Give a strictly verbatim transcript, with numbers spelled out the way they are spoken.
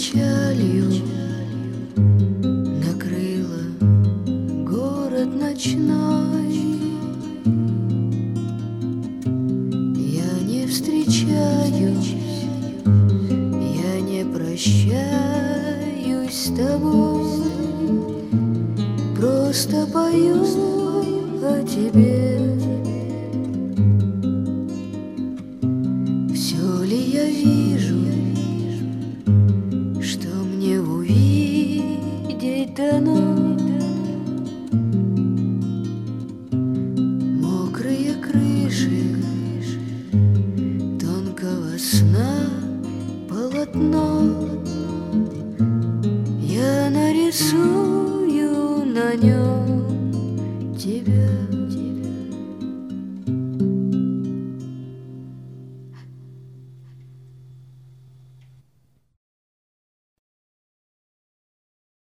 печалью накрыла город ночной. Я не встречаюсь, я не прощаюсь с тобой, просто пою о тебе.